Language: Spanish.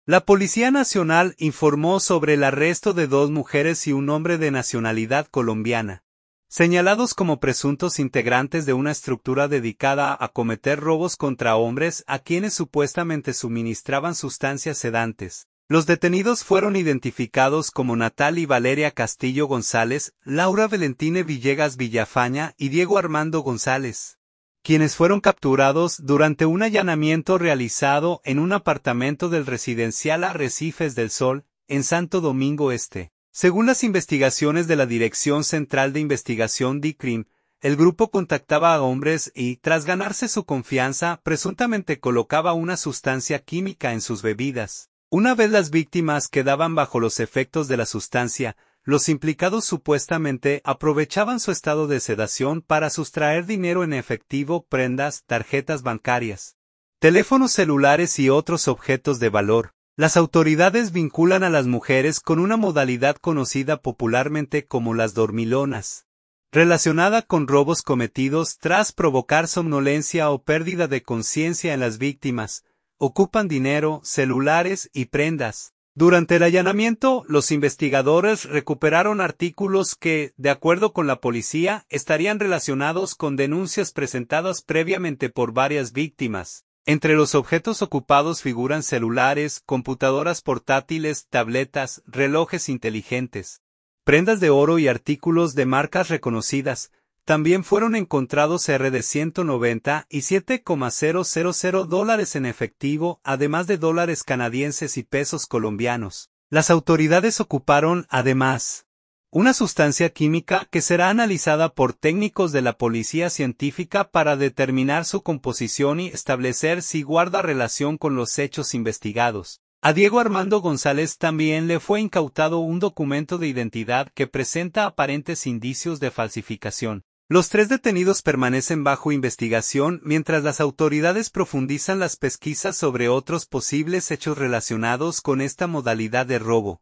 La Policía Nacional informó sobre el arresto de 2 mujeres y un hombre de nacionalidad colombiana, señalados como presuntos integrantes de una estructura dedicada a cometer robos contra hombres a quienes supuestamente suministraban sustancias sedantes. Los detenidos fueron identificados como Natalie Valeria Castillo González, Laura Valentine Villegas Villafaña y Diego Armando González, quienes fueron capturados durante un allanamiento realizado en un apartamento del residencial Arrecifes del Sol, en Santo Domingo Este. Según las investigaciones de la Dirección Central de Investigación DICRIM, el grupo contactaba a hombres y, tras ganarse su confianza, presuntamente colocaba una sustancia química en sus bebidas. Una vez las víctimas quedaban bajo los efectos de la sustancia, los implicados supuestamente aprovechaban su estado de sedación para sustraer dinero en efectivo, prendas, tarjetas bancarias, teléfonos celulares y otros objetos de valor. Las autoridades vinculan a las mujeres con una modalidad conocida popularmente como las dormilonas, relacionada con robos cometidos tras provocar somnolencia o pérdida de conciencia en las víctimas. Ocupan dinero, celulares y prendas. Durante el allanamiento, los investigadores recuperaron artículos que, de acuerdo con la policía, estarían relacionados con denuncias presentadas previamente por varias víctimas. Entre los objetos ocupados figuran celulares, computadoras portátiles, tabletas, relojes inteligentes, prendas de oro y artículos de marcas reconocidas. También fueron encontrados de 190 y $7,000 en efectivo, además de dólares canadienses y pesos colombianos. Las autoridades ocuparon, además, una sustancia química que será analizada por técnicos de la Policía Científica para determinar su composición y establecer si guarda relación con los hechos investigados. A Diego Armando González también le fue incautado un documento de identidad que presenta aparentes indicios de falsificación. Los 3 detenidos permanecen bajo investigación mientras las autoridades profundizan las pesquisas sobre otros posibles hechos relacionados con esta modalidad de robo.